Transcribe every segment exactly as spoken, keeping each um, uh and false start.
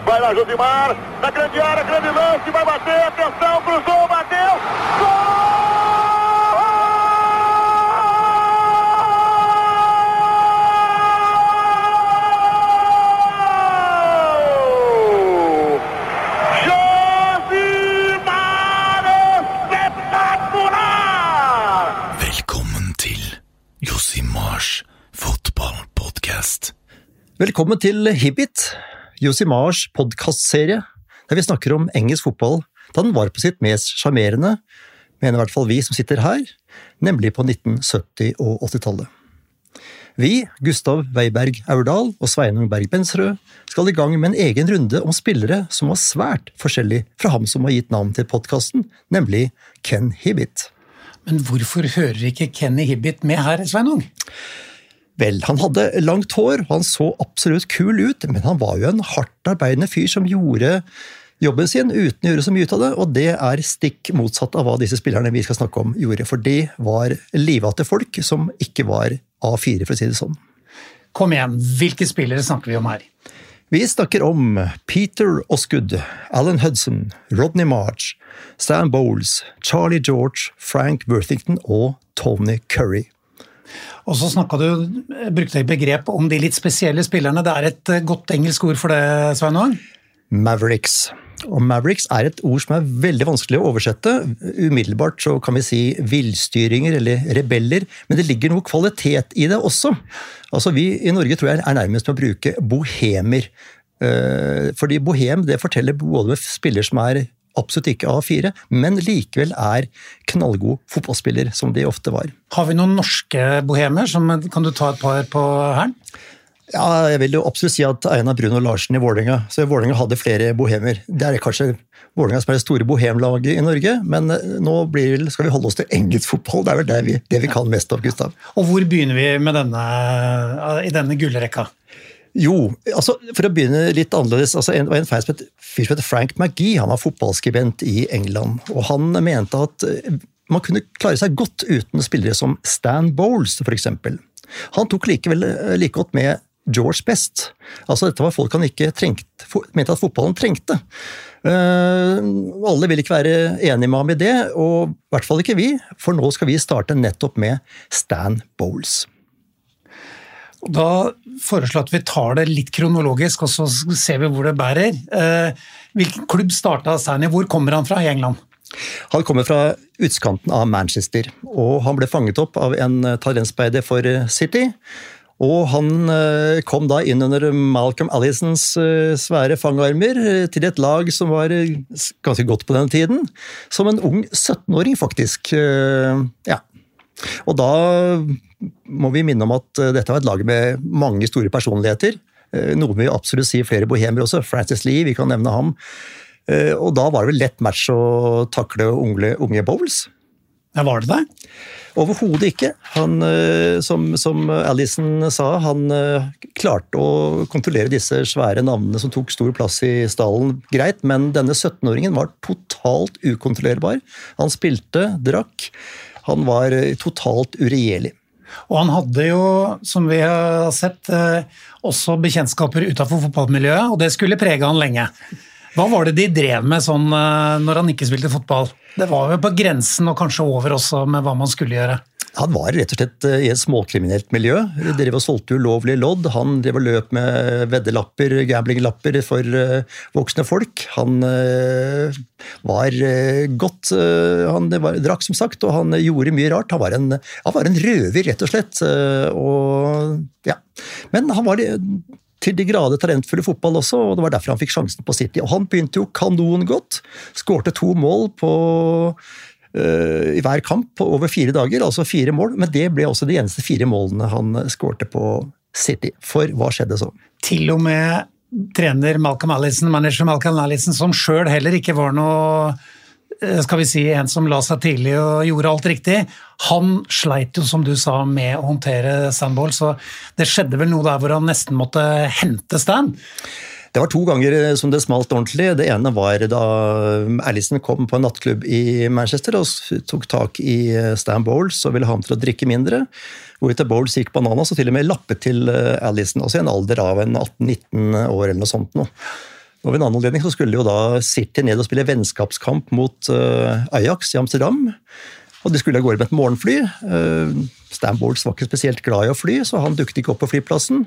Vai lá, Josimar, na grande área, grande lance, vai bater, atenção, cruzou, bateu, gol! Josimars fotballpodcast. Velkommen til Hibbit, Josimars podcastserie, der vi snakker om engelsk fotball, da den var på sitt mest charmerende, mener i hvert fall vi som sitter her, nemlig på nitten sytti- og åttitallet. Vi, Gustav Weiberg Aurdal og Sveinung Berg Bensrød, skal i gang med en egen runde om spillere som var svært forskjellig fra ham som har gitt navn til podcasten, nemlig Ken Hibbit. Men hvorfor hører ikke Kenny Hibbit med her, Sveinung? Vel, han hadde langt hår, og han så absolutt kul ut, men han var jo en hardt arbeidende fyr som gjorde jobben sin uten å gjøre så mye ut av det, og det er stikk motsatt av hva disse spillerne vi skal snakke om gjorde, for de var livete folk som ikke var A fire, for å si det sånn. Kom igjen, hvilke spillere snakker vi om her? Vi snakker om Peter Osgood, Alan Hudson, Rodney Marsh, Stan Bowles, Charlie George, Frank Worthington og Tony Curry. Og så snakket du, brukte jeg begrep om de litt spesielle spillerne. Det er et godt engelsk ord for det, Sveinung? Mavericks. Og Mavericks er et ord som er veldig vanskelig å oversette. Umiddelbart så kan vi si villstyringer eller rebeller, men det ligger noe kvalitet i det også. Altså vi i Norge tror jeg er nærmest med å bruke bohemer. Fordi bohem det forteller både med spiller som er absolutt ikke A fire, men likevel er knallgod fotballspiller, som de ofte var. Har vi noen norske bohemer? Som, kan du ta et par på her? Ja, jeg vil jo absolutt si at Einar Bruno Larsen i Vålerenga, så Vålerenga hadde flere bohemer. Det er kanskje Vålerenga som er det store bohemlaget i Norge, men nå blir, skal vi holde oss til engelsk fotball, det er vel det vi, det vi kan mest av, Gustav. Og hvor begynner vi med denne, i denne gullrekka? Jo, altså for å begynne litt annerledes, altså en, en fyr som heter Frank McGee, han var fotballskribent i England, og han mente at man kunne klare seg godt uten spillere som Stan Bowles, for eksempel. Han tok likevel like godt med George Best. Altså dette var folk han ikke trengte, mente at fotballen trengte. Uh, alle vil ikke være enige med ham i det, og i hvert fall ikke vi, for nå skal vi starte nettopp med Stan Bowles. Da foreslår at vi tar det litt kronologisk, og så ser vi hvor det bærer. Uh, hvilken klubb startet Stan i? Hvor kommer han fra i England? Han kommer fra utskanten av Manchester, og han ble fanget opp av en talentspeider for City, og han kom da inn under Malcolm Allisons svære fangarmer til et lag som var ganske godt på den tiden, som en ung syttenåring faktisk. Ja. Og da må vi minne om at dette var et lag med mange store personligheter, noen vil absolutt si flere bohemer også, Francis Lee, vi kan nevne ham, og da var det vel lett match å takle unge, unge Bowles. Ja, var det det? Overhodet ikke. Han, som, som Allison sa, han klarte å kontrollere disse svære navnene som tok stor plass i stallen greit, men denne syttenåringen var totalt ukontrollerbar. Han spilte, drakk, han var totalt uregjerlig. Og han hadde jo, som vi har sett, også bekjentskaper utenfor fotballmiljøet, og det skulle prege han lenge. Hva var det de drev med sånn når han ikke spilte fotball? Det var jo på grensen og kanskje over også med hva man skulle gjøre. Han var rett og slett i et småkriminelt miljø. De drev og solgte ulovlige lodd. Han drev og løp med veddelapper, gamblingklapper for voksne folk. Han var godt, han var, drakk som sagt, og han gjorde mye rart. Han var en, han var en røver, rett og slett. Og, ja. Men han var til de grader talentfulle fotball også, og det var derfor han fikk sjansen på City. Og han begynte jo kanon godt, skårte to mål på, uh, i hver kamp på over fire dager, altså fire mål, men det ble også de eneste fire målene han skårte på City. For hva skjedde så? Til og med trener Malcolm Allison, manager Malcolm Allison, som selv heller ikke var noe, skal vi si, en som la seg tidlig og gjorde alt riktig. Han sleit jo, som du sa, med å håndtere Stan Bowles, så det skjedde vel noe der hvor han nesten måtte hente Stan. Det var to ganger som det smalt ordentlig. Det ene var da Allison kom på en nattklubb i Manchester og tok tak i Stan Bowles og ville ha ham til å drikke mindre. Hvorvidt Bowles gikk bananas og til og med lappet til Allison, også i en alder av en atten nitten år eller noe sånt nå. Og ved en annen anledning så skulle jo da City ned og spille vennskapskamp mot uh, Ajax i Amsterdam. Og de skulle gå med et morgenfly. Uh, Stan Bowles var ikke spesielt glad i å fly, så han dukket ikke opp på flyplassen.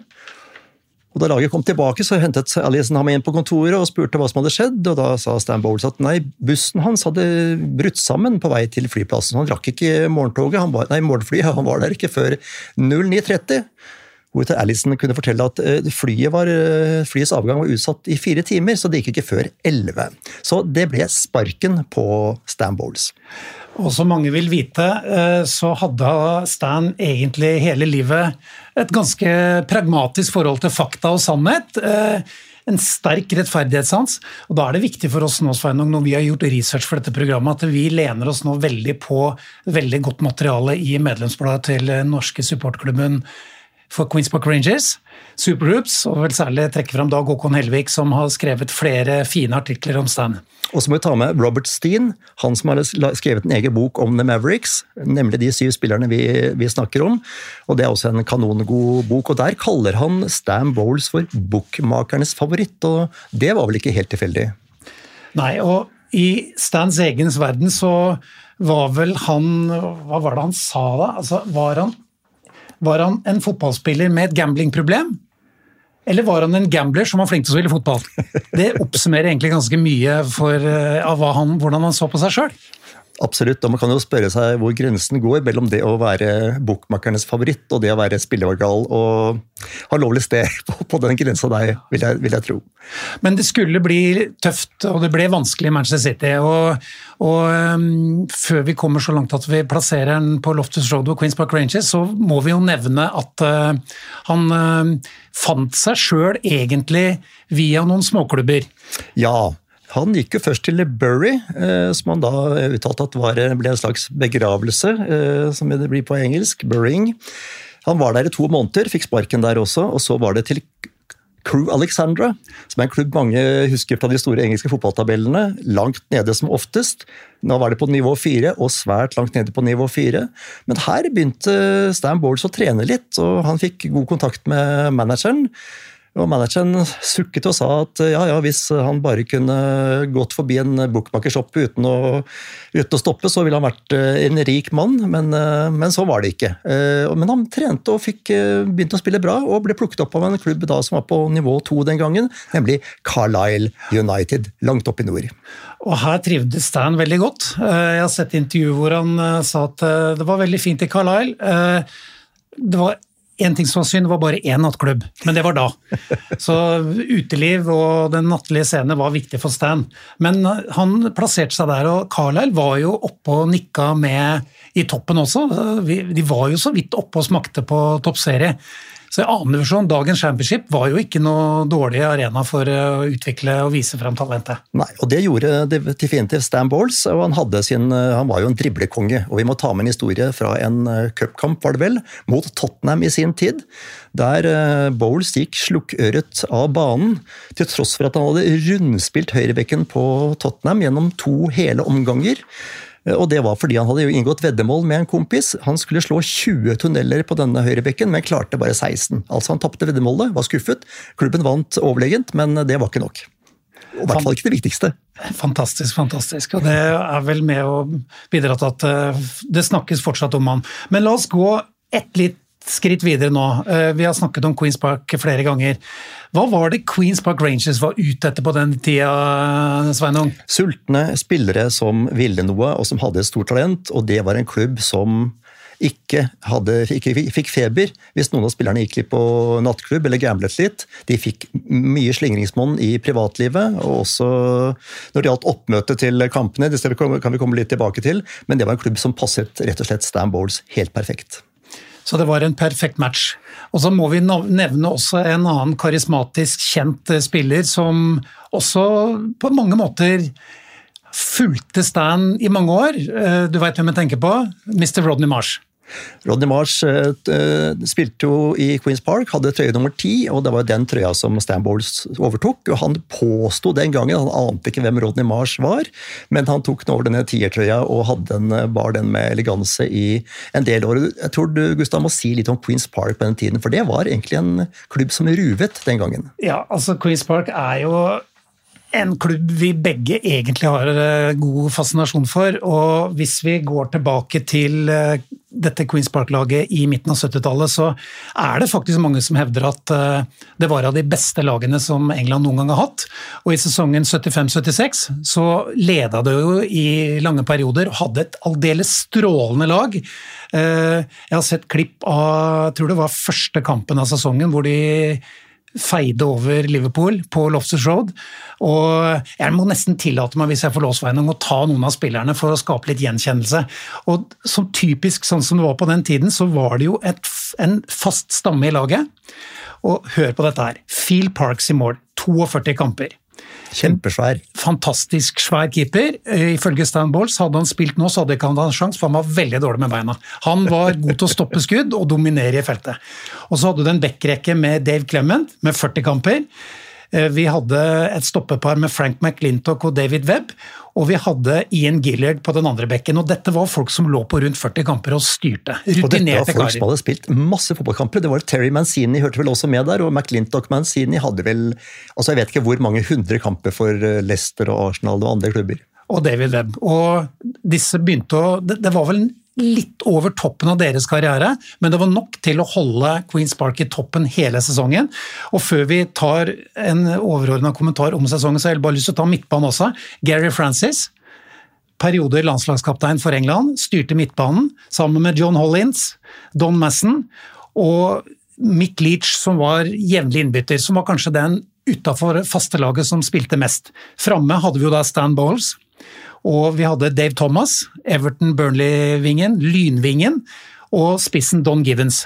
Og da laget kom tilbake, så hentet Allison ham inn på kontoret og spurte hva som hadde skjedd, og da sa Stan Bowles at nei, bussen hans hadde brutt sammen på vei til flyplassen. Han rakk ikke morgentoget, han var, nei, morgenflyet, han var der ikke før null ni tretti. Hvorfor Allison kunne fortelle at flyet var, flyets avgang var utsatt i fire timer, så det gikk ikke før elleve. Så det ble sparken på Stan Bowles. Og som mange vil vite, så hadde Stan egentlig hele livet et ganske pragmatisk forhold til fakta og sannhet, en sterk rettferdighetssans, og da er det viktig for oss nå, Sveinung, når vi har gjort research for dette programmet, at vi lener oss nå veldig på veldig godt materiale i medlemsbladet til norske supportklubben for Queen's Park Rangers, Superhoops, og vel særlig trekke frem Dag Håkon Helvik, som har skrevet flere fine artikler om Stan. Og så må vi ta med Robert Steen, han som har skrevet en egen bok om The Mavericks, nemlig de syv spillerne vi, vi snakker om, og det er også en kanongod bok, og der kaller han Stan Bowles for bokmakernes favoritt, og det var vel ikke helt tilfeldig? Nei, og i Stans egens verden så var vel han, hva var det han sa da? Altså, var han Var han en fotballspiller med et gamblingproblem? Eller var han en gambler som var flink til å spille fotball? Det oppsummerer egentlig ganske mye for, av hva han, hvordan han så på seg selv. Absolutt, og man kan jo spørre seg hvor grensen går mellom det å være bokmakernes favoritt og det å være spilleorgal og ha lovlig sted på, på den grensen der, vil jeg, vil jeg tro. Men det skulle bli tøft, og det ble vanskelig i Manchester City, og, og um, før vi kommer så langt at vi plasserer den på Loftus Road og Queen's Park Rangers, så må vi jo nevne at uh, han uh, fant seg selv egentlig via noen småklubber. Ja, han gikk jo først til Bury, eh, som han da uttalte at var, ble en slags begravelse, eh, som det blir på engelsk, Burying. Han var der i to måneder, fikk sparken der også, og så var det til Crewe Alexandra, som er en klubb mange husker fra de store engelske fotballtabellene, langt nede som oftest. Nå var det på nivå fire, og svært langt nede på nivå fire. Men her begynte Stan Bowles å trene litt, og han fikk god kontakt med manageren. Og manageren sukket og sa at ja, ja, hvis han bare kunne gått forbi en bookmakershop uten å, uten å stoppe, så ville han vært en rik mann, men, men så var det ikke. Men han trente og fikk begynt å spille bra, og ble plukket opp av en klubb da som var på nivå to den gangen, nemlig Carlisle United, langt opp i nord. Og her trivdes Stan veldig godt. Jeg har sett intervju hvor han sa at det var veldig fint i Carlisle. Det var en ting som var synd, var bare en nattklubb, men det var da. Så uteliv og den nattlige scenen var viktig for Stan. Men han plasserte seg der, og Carlisle var jo oppe og nikka med i toppen også. De var jo så vidt oppe og smakte på toppserie. Så i annen divisjon, dagens championship, var jo ikke noe dårlig arena for å utvikle og vise frem talentet. Nei, og det gjorde definitivt Stan Bowles, og han, hadde sin, han var jo en driblekonge, og vi må ta med en historie fra en cupkamp, var det vel, mot Tottenham i sin tid, der Bowles gikk slukkøret av banen, til tross for at han hadde rundspilt høyrebekken på Tottenham gjennom to hele omganger. Og det var fordi han hadde jo inngått veddemål med en kompis. Han skulle slå tjue tunneler på denne høyrebekken, men klarte bare seksten. Altså han tappte veddemålet, var skuffet. Klubben vant overlegent, men det var ikke nok. Og i hvert fall ikke det viktigste. Fantastisk, fantastisk. Og det er vel med å bidra til at det snakkes fortsatt om han. Men la oss gå et litt skritt videre nå. Vi har snakket om Queen's Park flere ganger. Hva var det Queen's Park Rangers var ute etter på den tida, Sveinung? Sultne spillere som ville noe, og som hadde et stort talent, og det var en klubb som ikke, hadde, ikke fikk feber hvis noen av spillerne gikk litt på nattklubb eller gamblet litt. De fikk mye slingringsmonn i privatlivet, og også når det gjaldt oppmøte til kampene, det kan vi komme litt tilbake til, men det var en klubb som passet rett og slett Stan Bowles helt perfekt. Så det var en perfekt match. Og så må vi nevne også en annen karismatisk kjent spiller som også på mange måter fulgte Stan i mange år. Du vet hvem jeg tenker på? mister Rodney Marsh. Rodney Marsh uh, spilte jo i Queen's Park, hadde trøye nummer ti, og det var den trøya som Stan Bowles overtok, og han påstod den gangen, han ante ikke hvem Rodney Marsh var, men han tok den over denne tiertrøya og hadde den, bar den med eleganse i en del år. Jeg tror du, Gustav, må si litt om Queen's Park på den tiden, for det var egentlig en klubb som ruvet den gangen. Ja, altså Queen's Park er jo en klubb vi begge egentlig har god fascinasjon for, og hvis vi går tilbake til dette Queen's Park-laget i midten av syttitallet, så er det faktisk mange som hevder at det var av de beste lagene som England noen gang har hatt, og i sesongen syttifem syttiseks så ledet det jo i lange perioder og hadde et aldeles strålende lag. Jeg har sett klipp av, jeg tror det var første kampen av sesongen, hvor de feide over Liverpool på Loftus Road, og jeg må nesten tillate meg, hvis jeg får låsveien, å ta noen av spillerne for å skape litt gjenkjennelse. Og som typisk sånn som det var på den tiden, så var det jo et, en fast stamme i laget. Og hør på dette her. Phil Parkes i mål, førti kamper. Kjempesvær. Fantastisk svær keeper. Ifølge Stan Bowles hadde han spilt nå, så hadde ikke han en sjanse, for han var veldig dårlig med beina. Han var god til å stoppe skudd og dominere i feltet. Og så hadde du en backrekke med Dave Clement, med førti kamper. Vi hadde et stoppepar med Frank McLintock og David Webb, og vi hadde Ian Gillard på den andre bekken, og dette var folk som lå på rundt førti kamper og styrte. Rutinerte karer. Og dette var folk som hadde spilt masse fotballkamper. Det var Terry Mancini, hørte vel også med der, og McLintock Mancini hadde vel, altså jeg vet ikke hvor mange hundre kamper for Leicester og Arsenal og andre klubber. Og David Webb. Og disse begynte å, det, det var vel litt over toppen av deres karriere, men det var nok til å holde Queen's Park i toppen hele sesongen. Og før vi tar en overordnet kommentar om sesongen, så har jeg bare lyst til å ta midtbanen også. Gary Francis, perioder landslagskaptein for England, styrte midtbanen sammen med John Hollins, Don Masson og Mick Leach, som var jevnlig innbytter, som var kanskje den utenfor fastelaget som spilte mest. Framme hadde vi jo da Stan Bowles, og vi hadde Dave Thomas, Everton-Burnley-vingen, Lynvingen, og spissen Don Givens.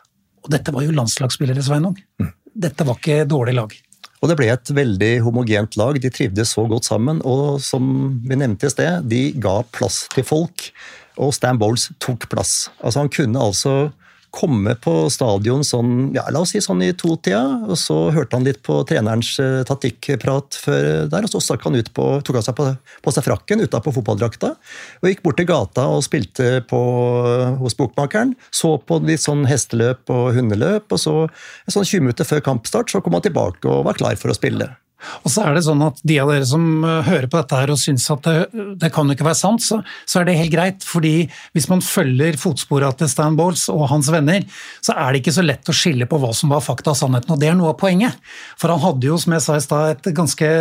Og dette var jo landslagsspillere, Sveinung. Dette var ikke dårlig lag. Og det ble et veldig homogent lag, de trivdes så godt sammen, og som vi nevnte i sted, de ga plass til folk, og Stan Bowles tok plass. Altså han kunne altså komme på stadion sånn, ja, la oss si sånn i to-tida, og så hørte han litt på trenerens uh, taktikkprat før der, og så stakk han ut på, tok han seg på, på seg frakken utenpå fotballdrakta, og gikk bort til gata og spilte på, uh, hos bokmakeren, så på litt sånn hesteløp og hundeløp, og så sånn tjue minutter før kampstart, så kom han tilbake og var klar for å spille. Og så er det sånn at de av dere som hører på dette her og synes at det, det kan ikke være sant, så, så er det helt greit, fordi hvis man følger fotsporet til Stan Bowles og hans venner, så er det ikke så lett å skille på hva som var fakta og sannheten, og det er noe av poenget. For han hadde jo, som jeg sa i sted, et ganske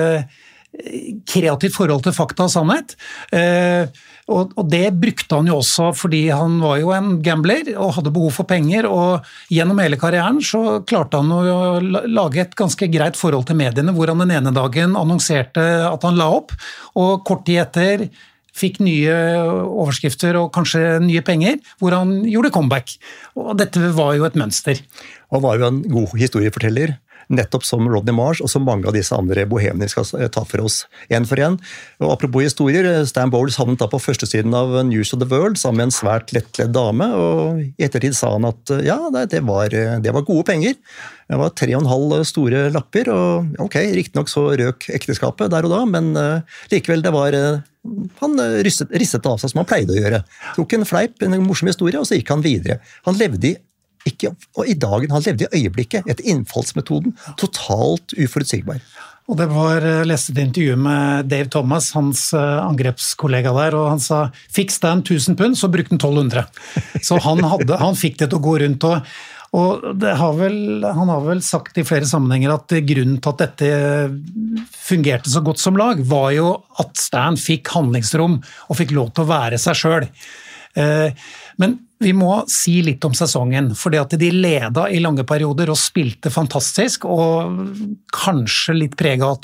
kreativt forhold til fakta og sannhet, eh, og, og det brukte han jo også fordi han var jo en gambler og hadde behov for penger, og gjennom hele karrieren så klarte han å lage et ganske greit forhold til mediene, hvor han den ene dagen annonserte at han la opp, og kort tid etter fikk nye overskrifter og kanskje nye penger, hvor han gjorde comeback. Og dette var jo et mønster. Og var jo en god historieforteller, nettopp som Rodney Marsh og som mange av disse andre bohemene skal ta for oss en for en. Og apropos historier, Stan Bowles havnet da på første siden av News of the World sammen med en svært lettledd dame, og i ettertid sa han at ja, det var, det var gode penger. Det var tre og en halv store lapper, og ok, riktig nok så røk ekteskapet der og da, men uh, likevel det var uh, han ristet, ristet av seg som han pleide å gjøre. Tok en fleip, en morsom historie, og så gikk han videre. Han levde i Ikke, og i dagen han levde i øyeblikket, etter innfallsmetoden, totalt uforutsigbar. Og det var lest et intervju med Dave Thomas, hans angrepskollega der, og han sa, fikk Stan tusen pund, så brukte han tolv hundre. Så han, hadde, han fikk det til å gå rundt, og, og det har vel, han har vel sagt i flere sammenhenger at grunnen til at dette fungerte så godt som lag, var jo at Stan fikk handlingsrom, og fikk lov til å være seg selv. Men vi må si litt om sesongen, fordi at de leda i lange perioder og spilte fantastisk, og kanskje litt preget at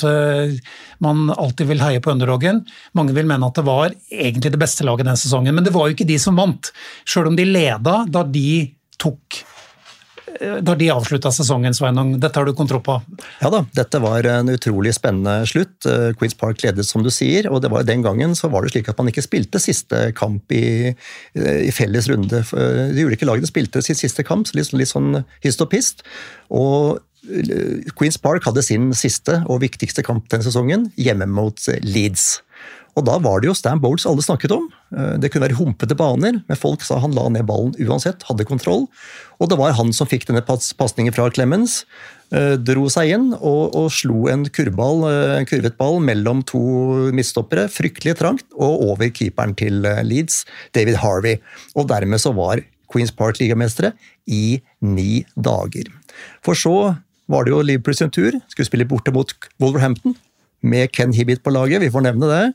man alltid vil heie på underdoggen. Mange vil mene at det var egentlig det beste laget den sesongen, men det var jo ikke de som vant, selv om de leda da de tok da de avsluttet sesongen, Sveinung. Dette har du kontroll på. Ja da, dette var en utrolig spennende slutt. Queen's Park ledet, som du sier, og det var den gangen så var det slik at man ikke spilte siste kamp i, i felles runde. De ulike lagene spilte sitt siste kamp, litt, litt sånn hist og pist, og Queen's Park hadde sin siste og viktigste kamp den sesongen, hjemme mot Leeds. Og da var det jo Stan Bowles alle snakket om. Det kunne være humpete baner, men folk sa han la ned ballen uansett, hadde kontroll. Og det var han som fikk denne passningen fra Clemens, dro seg inn og, og slo en kurvball, en kurvet ball mellom to midtstoppere, fryktelig trangt, og over keeperen til Leeds, David Harvey. Og dermed så var Queen's Park ligamestere i ni dager. For så var det jo Liverpool sin tur, skulle spille borte mot Wolverhampton, med Ken Hibbett på laget, vi får nevne det.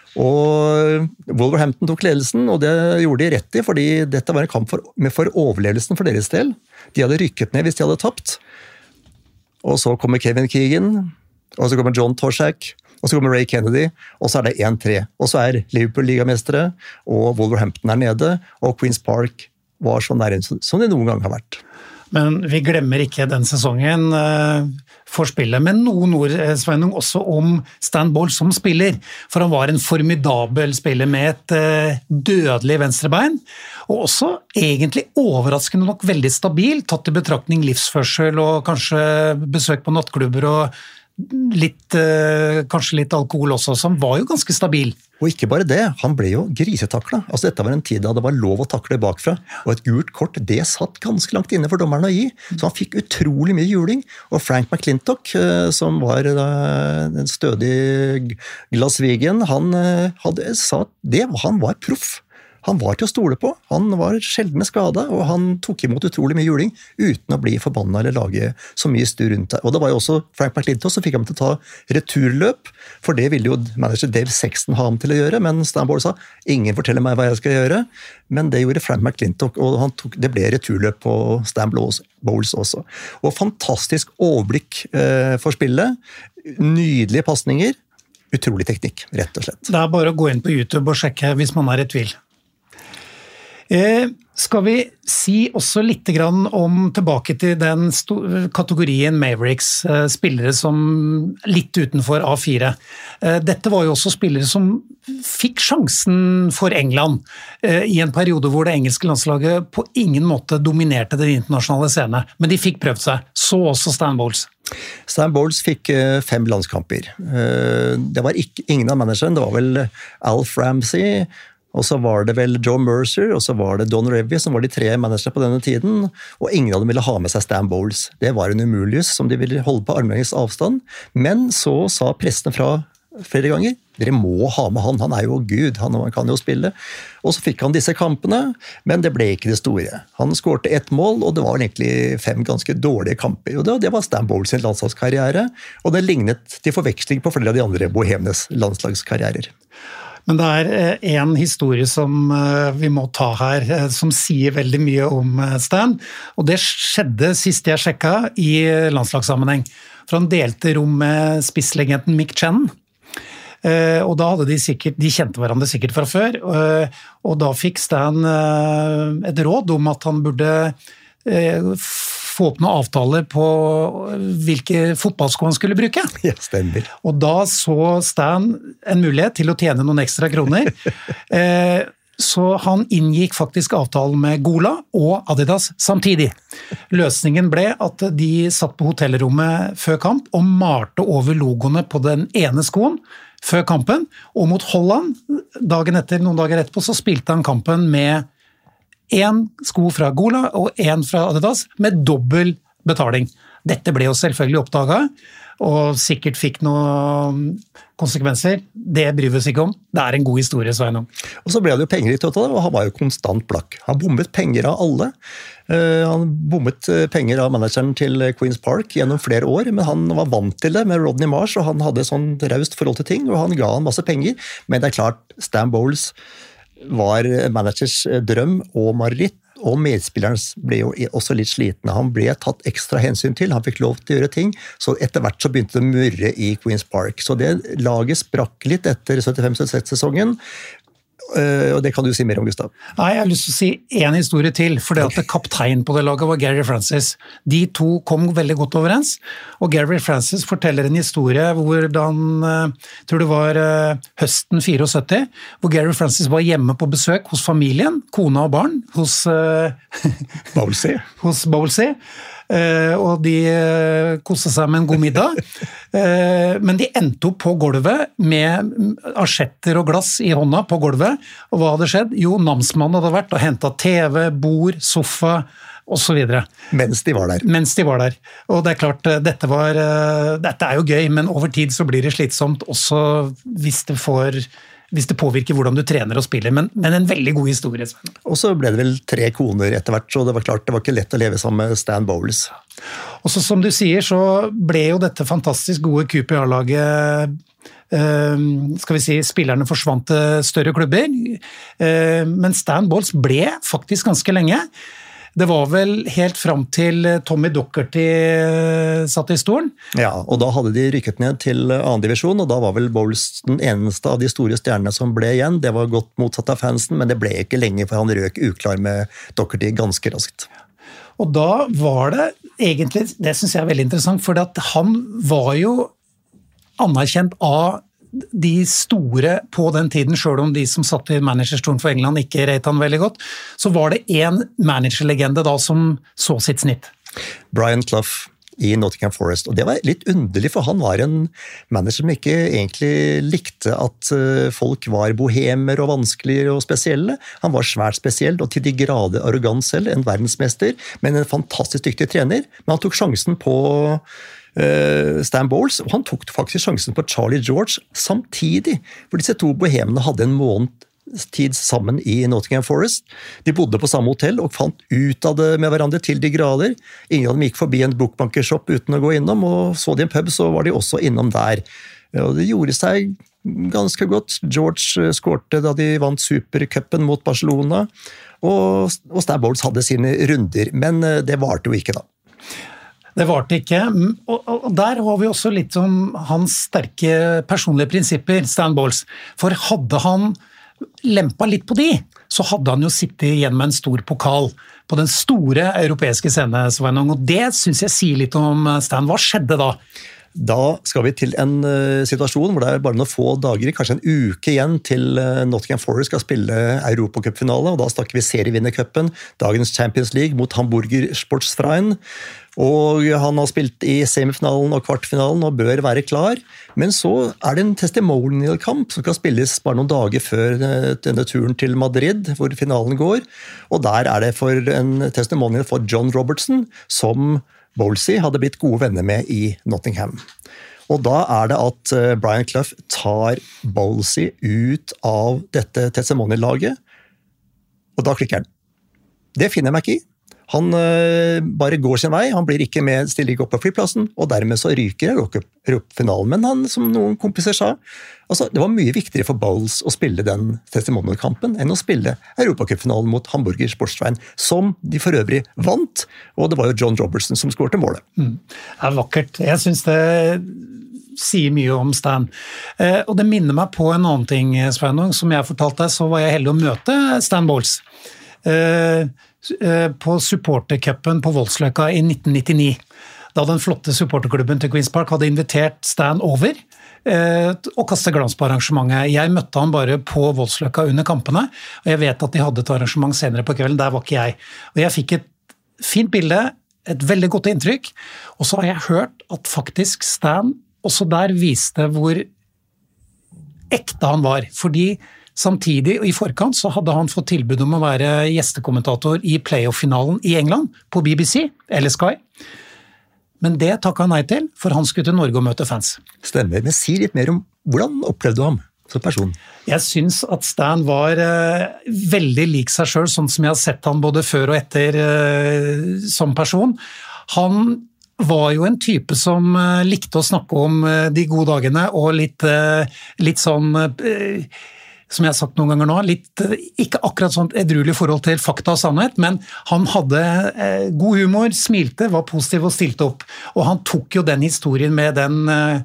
Og Wolverhampton tok ledelsen, og det gjorde de rett i, fordi dette var en kamp for, for overlevelsen for deres del. De hadde rykket ned hvis de hadde tapt. Og så kommer Kevin Keegan, og så kommer John Toshak, og så kommer Ray Kennedy, og så er det én tre. Og så er Liverpool ligamestere, og Wolverhampton er nede, og Queen's Park var så nærme som det noen gang har vært. Men vi glemmer ikke den sesongen for spillet, men noen ord, Sveinung, også om Stan Bowles som spiller, for han var en formidabel spiller med et dødelig venstrebein, og også egentlig overraskende nok veldig stabil, tatt i betraktning livsførsel og kanskje besøk på nattklubber og litt, kanskje litt alkohol også, som var jo ganske stabil. Og ikke bare det, han ble jo grisetaklet. Altså dette var en tid da det var lov å takle bakfra, og et gult kort, det satt ganske langt inne for dommeren å gi, så han fikk utrolig mye juling. Og Frank McClintock, som var en stødig Glaswegian, han hadde sagt det, han var proff. Han var til å stole på, han var sjeldne skada, og han tok imot utrolig mye juling, uten å bli forbannet eller lage så mye styr rundt det. Og det var jo også Frank McClintock som fikk ham til å ta returløp, for det ville jo manager Dave Sexton ha ham til å gjøre, men Stan Bowles sa, ingen forteller meg hva jeg skal gjøre, men det gjorde Frank McClintock, og han tok, det ble returløp på Stan Bowles også. Og fantastisk overblikk eh, for spillet, nydelige passninger, utrolig teknikk, rett og slett. Det er bare å gå inn på YouTube og sjekke hvis man er i tvil. Eh, skal vi si også litt grann om tilbake til den kategorien Mavericks, eh, spillere som litt utenfor A fire. Eh, dette var jo også spillere som fikk sjansen for England eh, i en periode hvor det engelske landslaget på ingen måte dominerte den internasjonale scene, men de fikk prøvd seg. Så også Stan Bowles. Stan Bowles fikk eh, fem landskamper. Eh, det var ikke, ingen av manageren, det var vel Alf Ramsey, og så var det vel Joe Mercer, og så var det Don Revy, som var de tre managere på denne tiden, og ingen av dem ville ha med seg Stan Bowles. Det var en umulius som de ville holde på armlengdes avstand, men så sa presten fra flere ganger, dere må ha med han, han er jo Gud, han kan jo spille. Og så fikk han disse kampene, men det ble ikke det store. Han skårte ett mål, og det var egentlig fem ganske dårlige kamper, og det var Stan Bowles sin landslagskarriere, og det lignet til forveksling på flere av de andre bohemenes landslagskarrierer. Men det er en historie som vi må ta her, som sier veldig mye om Stan, og det skjedde sist jeg sjekket i landslagssammenheng. For han delte rom med spisslegenden Mick Channon, og da hadde de sikkert, de kjente hverandre sikkert fra før, og da fikk Stan et råd om at han burde få opp noen avtaler på hvilke fotballsko han skulle bruke. Ja, stemmer. Og da så Stan en mulighet til å tjene noen ekstra kroner. Så han inngikk faktisk avtalen med Gola og Adidas samtidig. Løsningen ble at de satt på hotellrommet før kamp og malte over logoene på den ene skoen før kampen, og mot Holland, dagen etter, noen dager etterpå, så spilte han kampen med en sko fra Gola og en fra Adidas med dobbel betaling. Dette ble jo selvfølgelig oppdaget, og sikkert fikk noen konsekvenser. Det bryr vi oss ikke om. Det er en god historie, Sveinung. Og så ble det jo penger i Tottenham, og han var jo konstant blakk. Han bommet penger av alle. Han bommet penger av manageren til Queen's Park gjennom flere år, men han var vant til det med Rodney Marsh, og han hadde sånn raust forhold til ting, og han ga han masse penger. Men det er klart, Stan Bowles var managers drøm og mareritt, og medspilleren ble jo også litt slitne. Han ble tatt ekstra hensyn til, han fikk lov til å gjøre ting, så etter hvert så begynte det å murre i Queen's Park. Så det laget sprakk litt etter syttifem syttiseks-sesongen, og det kan du si mer om, Gustav. Nei, jeg har lyst til å si en historie til, for det at kaptein på det laget var Gary Francis. De to kom veldig godt overens, og Gary Francis forteller en historie hvor han, jeg tror det var høsten syttifire, hvor Gary Francis var hjemme på besøk hos familien, kona og barn, hos Bowlesy. hos Bowlesy. og de koste seg med en god middag. Men de endte opp på gulvet med asjetter og glass i hånda på gulvet, og hva hadde skjedd? Jo, namsmannen hadde vært og hentet T V, bord, sofa, og så videre. Mens de var der. Mens de var der. Og det er klart, dette, var, dette er jo gøy, men over tid så blir det slitsomt, også hvis det, får, hvis det påvirker hvordan du trener og spiller, men, men en veldig god historie. Og så ble det vel tre koner etter hvert, så det var klart, det var ikke lett å leve sammen med Stan Bowles. Og så som du sier, så ble jo dette fantastisk gode Q P A-laget skal vi si, spillerne forsvant til større klubber, men Stan Bowles ble faktisk ganske lenge. Det var vel helt fram til Tommy Docherty satt i stolen. Ja, og da hadde de rykket ned til annen divisjon, og da var vel Bowles den eneste av de store stjernene som ble igjen. Det var godt motsatt av fansen, men det ble ikke lenge, for han røk uklar med Docherty ganske raskt. Og da var det egentlig, det synes jeg er veldig interessant, for han var jo anerkjent av de store på den tiden, selv om de som satt i managerstolen for England ikke rate han veldig godt, så var det en managerlegende da som så sitt snitt. Brian Clough i Nottingham Forest, og det var litt underlig, for han var en manager som ikke egentlig likte at folk var bohemer og vanskelige og spesielle. Han var svært spesiell og til de grader arrogant selv, en verdensmester, men en fantastisk dyktig trener. Men han tok sjansen på Stan Bowles, og han tok faktisk sjansen på Charlie George samtidig, for disse to bohemene hadde en måned tid sammen i Nottingham Forest. De bodde på samme hotell og fant ut av det med hverandre til de grader. Ingen av dem gikk forbi en bookbankershop uten å gå innom, og så de en pub, så var de også innom der. Og det gjorde seg ganske godt. George skårte da de vant Supercupen mot Barcelona, og Stan Bowles hadde sine runder, men det varte jo ikke da. Det varte ikke, og der har vi også litt om hans sterke personlige prinsipper, Stan Bowles. For hadde han lempet litt på de, så hadde han jo sittet igjen med en stor pokal på den store europeiske scene, Sveinung, og det synes jeg sier litt om Stan. Hva skjedde da? Da skal vi til en uh, situasjon hvor det er bare noen få dager, kanskje en uke igjen til uh, Nottingham Forest skal spille Europacupfinale, og da snakker vi serievinnercupen, dagens Champions League mot Hamburger Sportsverein, og han har spilt i semifinalen og kvartfinalen og bør være klar, men så er det en testimonial-kamp som skal spilles bare noen dager før uh, denne turen til Madrid, hvor finalen går, og der er det for en testimonial for John Robertson, som Bowlesy hadde blitt gode venner med i Nottingham. Og da er det at Brian Clough tar Bowlesy ut av dette testimonielaget, og da klikker han. Det finner jeg meg ikke i. Han uh, bare går sin vei, han blir ikke med, stiller ikke opp på flyplassen, og dermed så ryker Europafinalen. Men han, som noen kompiser sa, altså, det var mye viktigere for Bowles å spille den testimonialkampen enn å spille Europacupfinalen mot Hamburger Sportsverein, som de for øvrig vant, og det var jo John Robertson som skårte målet. Mm. Det er vakkert. Jeg synes det sier mye om Stan. Eh, og det minner meg på en annen ting, Sveinung, som jeg fortalte deg, så var jeg heldig å møte Stan Bowles. Eh, på supportercupen på Voldsløkka i nitten nittini, da den flotte supporterklubben til Queen's Park hadde invitert Stan over eh, og kastet glans på arrangementet. Jeg møtte han bare på Voldsløkka under kampene, og jeg vet at de hadde et arrangement senere på kvelden, der var ikke jeg. Og jeg fikk et fint bilde, et veldig godt inntrykk, og så har jeg hørt at faktisk Stan også der viste hvor ekte han var, fordi samtidig, og i forkant, så hadde han fått tilbud om å være gjestekommentator i playoff-finalen i England, på B B C, eller Sky. Men det takket han nei til, for han skulle til Norge og møte fans. Stemmer, men si litt mer om hvordan opplevde du ham som person? Jeg synes at Stan var uh, veldig lik seg selv, sånn som jeg har sett han både før og etter uh, som person. Han var jo en type som uh, likte å snakke om uh, de gode dagene, og litt, uh, litt sånn... Uh, som jeg har sagt noen ganger nå, litt, ikke akkurat sånn edruelig forhold til fakta og sannhet, men han hadde eh, god humor, smilte, var positiv og stilte opp. Og han tok jo den historien med den eh,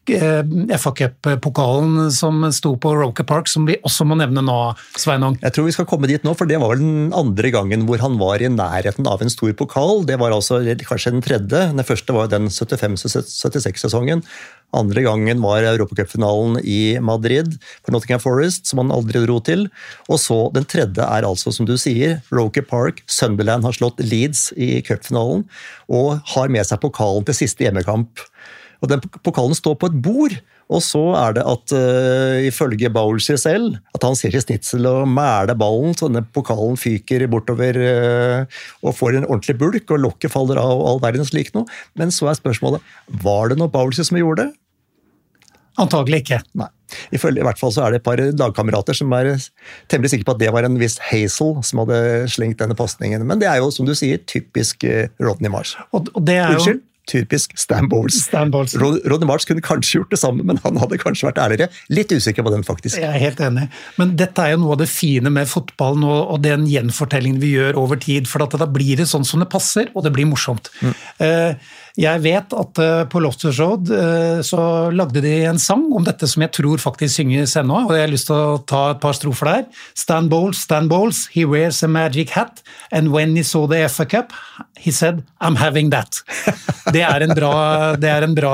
F A Cup-pokalen som sto på Roker Park, som vi også må nevne nå, Sveinung. Jeg tror vi skal komme dit nå, for det var vel den andre gangen hvor han var i nærheten av en stor pokal. Det var altså kanskje den tredje. Den første var den syttifem syttiseks-sesongen. Andre gangen var Europacupfinalen i Madrid for Nottingham Forest, som han aldri dro til. Og så den tredje er altså, som du sier, Roker Park. Sunderland har slått Leeds i cupfinalen, og har med seg pokalen til siste hjemmekamp. Og den pokalen står på et bord, og så er det at uh, ifølge Bowles selv, at han ser i snitsel og mæler ballen, så denne pokalen fyker bortover uh, og får en ordentlig bulk, og lokket faller av og all verdens lik noe. Men så er spørsmålet, var det noe Bowles som gjorde det? Antagelig ikke. Nei. Ifølge, I hvert fall så er det et par lagkamerater som er temmelig sikre på at det var en viss Hazel som hadde slengt denne passningen. Men det er jo, som du sier, typisk uh, Rodney Marsh. Og, og det er jo... Unnskyld? Typisk Stan Bowles. Stan Bowles. Rod, Rodney Marsh kunne kanskje gjort det samme, men han hadde kanskje vært ærligere. Litt usikker på den, faktisk. Jeg er helt enig. Men dette er jo noe av det fine med fotballen og, og den gjenfortellingen vi gjør over tid, for at da blir det sånn som det passer, og det blir morsomt. Mm. Uh, jeg vet at uh, på Loftus Road uh, så lagde de en sang om dette som jeg tror faktisk synges ennå, og jeg har lyst til å ta et par strofer der. Stan Bowles, Stan Bowles, he wears a magic hat, and when he saw the F A Cup, he said, I'm having that. Det er en bra, det er en bra,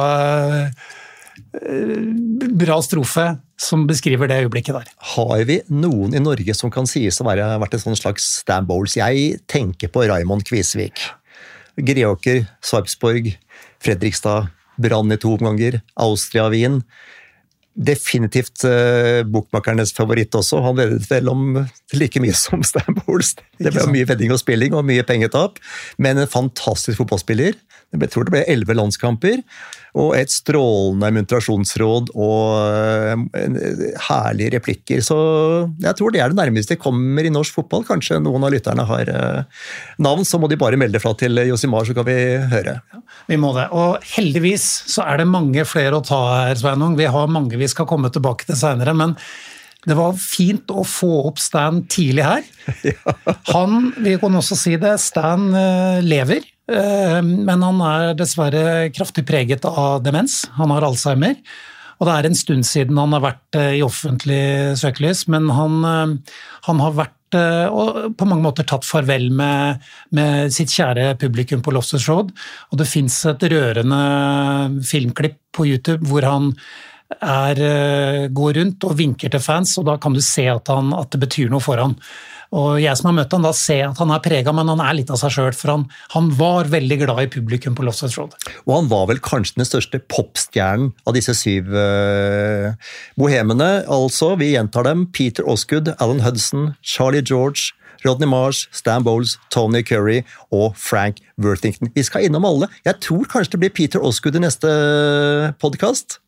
bra strofe som beskriver det øyeblikket der. Har vi noen i Norge som kan sies å være vært en sånn slags Stan Bowles? Jeg tenker på Raymond Kvisvik. Greåker, Sarpsborg, Fredrikstad, Brann i to omganger, Austria-Wien. Definitivt uh, bokmakernes favoritt også. Han ledet vel om like mye som Stan Bowles. Det ble mye vedding og spilling og mye pengetap, men en fantastisk fotballspiller. Jeg tror det ble elleve landskamper, og et strålende muntrasjonsråd og uh, herlige replikker. Så jeg tror det er det nærmeste kommer i norsk fotball. Kanskje noen av lytterne har uh, navn, så må de bare melde fra til Josimar, så kan vi høre. Ja, vi må det. Og heldigvis så er det mange flere å ta her, Sveinung. Vi har mange vi skal komme tilbake til senere, men det var fint å få opp Stan tidlig her. Ja. Han, vi kan også si det, Stan uh, lever, uh, men han er dessverre kraftig preget av demens. Han har Alzheimer, og det er en stund siden han har vært uh, i offentlig søkelys, men han, uh, han har vært uh, og på mange måter tatt farvel med, med sitt kjære publikum på Loftus Road, og det finnes et rørende filmklipp på YouTube hvor han er, går rundt og vinker til fans, og da kan du se at, han, at det betyr noe for han. Og jeg som har møtt han, da ser at han er preget, men han er litt av seg selv, for han, han var veldig glad i publikum på Loftus Road. Og han var vel kanskje den største popstjernen av disse syv uh, bohemene, altså, vi gjentar dem, Peter Osgood, Alan Hudson, Charlie George, Rodney Marsh, Stan Bowles, Tony Curry og Frank Worthington. Vi skal innom alle. Jeg tror kanskje det blir Peter Osgood i neste podcast.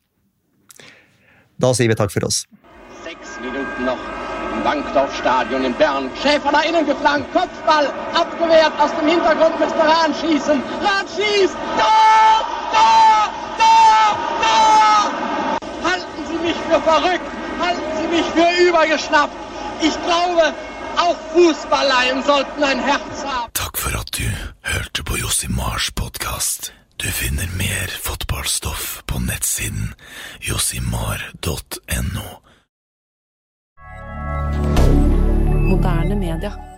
Da sier vi takk for oss. Sechs Minuten noch im Bankdorf-Stadion in Bern. Schäfer nach innen geflankt, Kopfball, abgewehrt, aus dem Hintergrund müsste Rahn schießen. Rahn schießt, Tor, Tor, Tor, Tor! Halten Sie mich für verrückt, halten Sie mich für übergeschnappt. Ich glaube, auch Fußballleien sollten ein Herz haben. Takk for at du hørte på Josimars podcast. Du finner mer fotballstoff på nettsiden josimar punktum no. Moderne media.